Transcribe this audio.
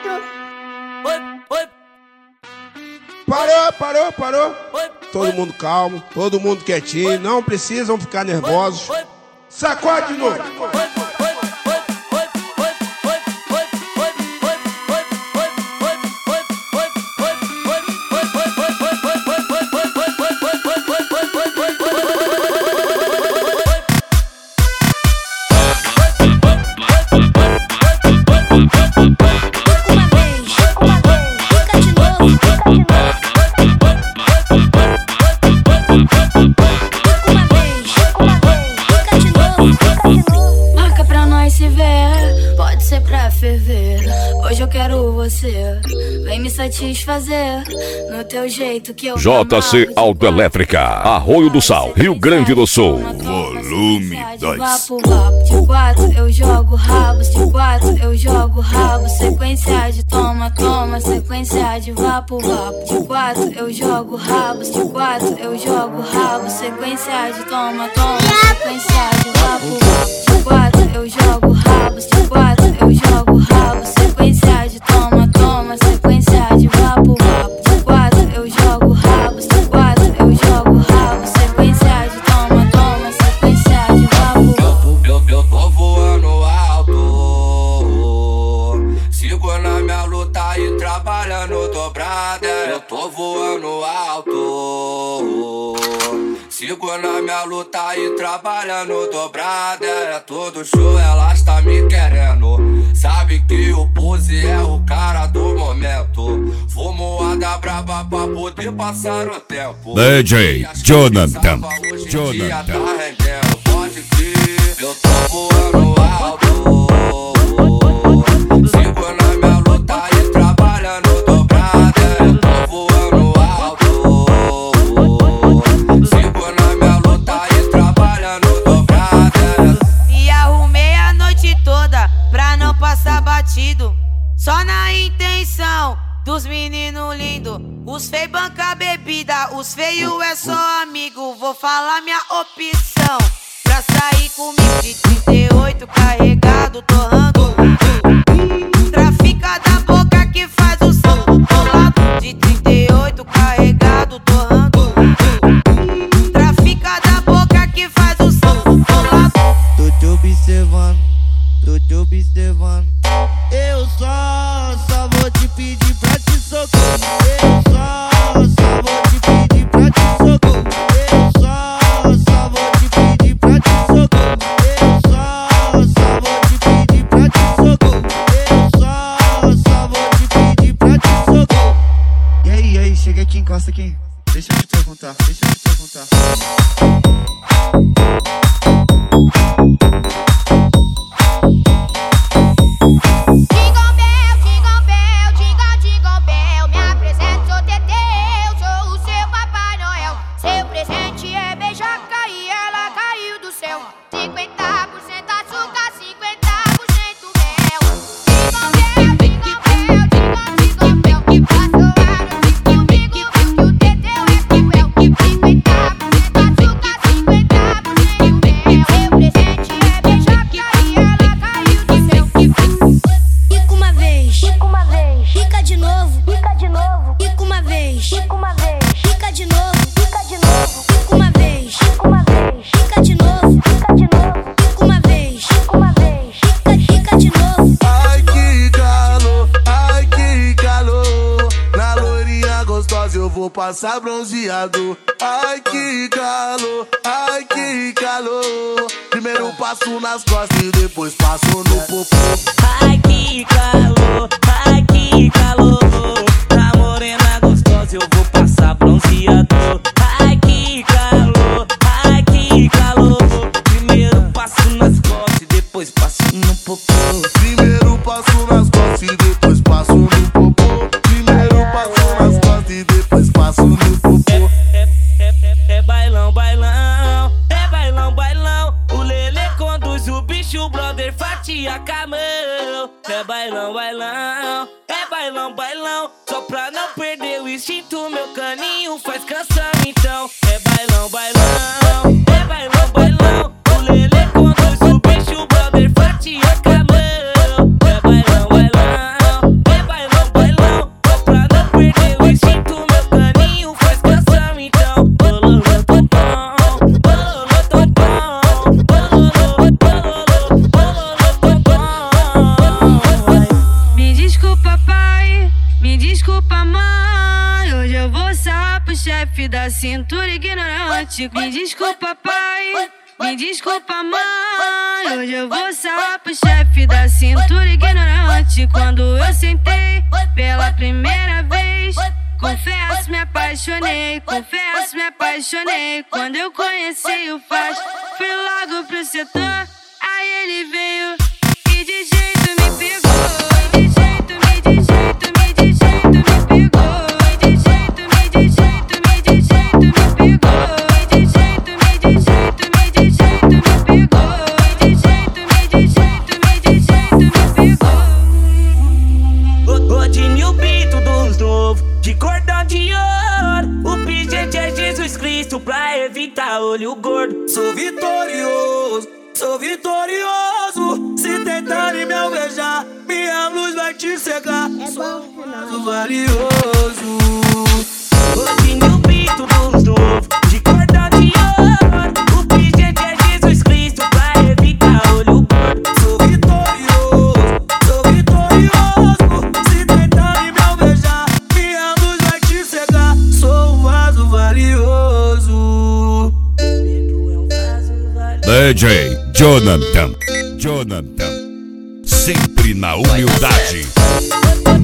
Parou. Todo mundo calmo, todo mundo quietinho, não precisam ficar nervosos. Sacode de novo. Marca pra nós se ver, pode ser pra ferver. Hoje eu quero você, vem me satisfazer no teu jeito que eu JC Autoelétrica, Arroio do Sal, Rio Grande do Sul. Volume 2. Vapo, de 4 eu jogo rabos, de 4 eu jogo rabos. Sequência de toma, sequência de vapo. De 4 eu jogo rabos, de 4 eu jogo rabos. Sequência de toma, sequência de vapo. De 4 eu jogo rabos, de 4 eu jogo rabos. Sequência de toma, sequência de vapo. De 4 eu jogo rabos, de 4 eu jogo rabos. Sequência de toma, sequência de vapo. Eu tô voando alto, sigo na minha luta e trabalhando dobrada. Eu tô voando alto, sigo na minha luta e trabalhando dobrada. É todo show, elas tá me querendo. Sabe que o Pose é o cara do momento. Fumoada braba pra poder passar o tempo. DJ Jonathan. Tá rendendo, pode crer. Eu tô voando alto, sigo na minha luta e trabalhando dobrada. Eu tô voando alto, sigo na minha luta e trabalhando dobrada. Me arrumei a noite toda pra não passar batido, só na intenção dos meninos lindos. Os feios banca bebida, os feios é só amigo. Vou falar minha opção pra sair comigo de 38 carregado, torrando. Trafica da boca que faz o som do lado. De 38 carregado, torrando. Trafica da boca que faz o som do lado. Tô te observando, eu só vou te pedir pra te socorrer. Eu só vou te pedir pra te socorrer. Eu só vou te pedir pra te socorrer. Eu só vou te pedir pra te socorrer. Eu só vou te pedir pra te socorrer. E aí, chega aqui, encosta aqui. Deixa eu te perguntar. Jingle bell, me apresento, sou Teteu, sou o seu Papai Noel. Seu presente é beijoca e ela caiu do céu. 50% açúcar, 50% mel. Jingle bell, que passou ano comigo, viu que o Teteu é cruel. 50% açúcar, 50% mel. Seu presente é beijoca e ela caiu do céu. Fica uma vez, fica de novo, fica uma vez, fica de novo, fica uma vez, fica de novo, fica uma vez, fica de novo. Ai que calor, na loirinha gostosa eu vou passar bronzeado. Ai que calor, primeiro passo nas costas e depois passo no popô. Ai que calor, na morena gostosa eu vou passar bronzeador. Ai que calor, primeiro passo nas costas e depois passo no popô. Primeiro passo nas costas e depois passo no popô. Primeiro passo nas costas e depois passo no popô. É bailão, é bailão. O Lelê conduz o bicho, o brother fatia camão. É bailão, só pra não perder o instinto, meu caninho faz canção então. É bailão, é bailão. O Lelê conduz o bicho, o brother fatia camão. É bailão, chefe da cintura ignorante. Me desculpa, pai, me desculpa, mãe. Hoje eu vou sarrar pro chefe da cintura ignorante. Quando eu sentei pela primeira vez, confesso, me apaixonei, confesso, me apaixonei. Quando eu conheci o Faz, fui logo pro setor. Aí ele veio e de jeito me pegou. De jeito, de jeito, de jeito me pegou. De jeito, de jeito, de jeito me pegou. De jeito, de jeito, de jeito me pegou. De jeito, de jeito, de jeito me pegou. Rodinho Pinto dos novos, de cordão de ouro. O pingente é Jesus Cristo pra evitar olho gordo. Sou vitorioso, sou vitorioso. Se tentarem me alvejar, minha luz vai te cegar. Sou valioso. Rodinho Pinto dos novos, de cordão de ouro. O pingente é Jesus Cristo pra evitar olho gordo. Sou vitorioso, sou vitorioso. Se tentarem me alvejar, minha luz vai te cegar. Sou um vaso valioso. DJ Jonathan, sempre na humildade.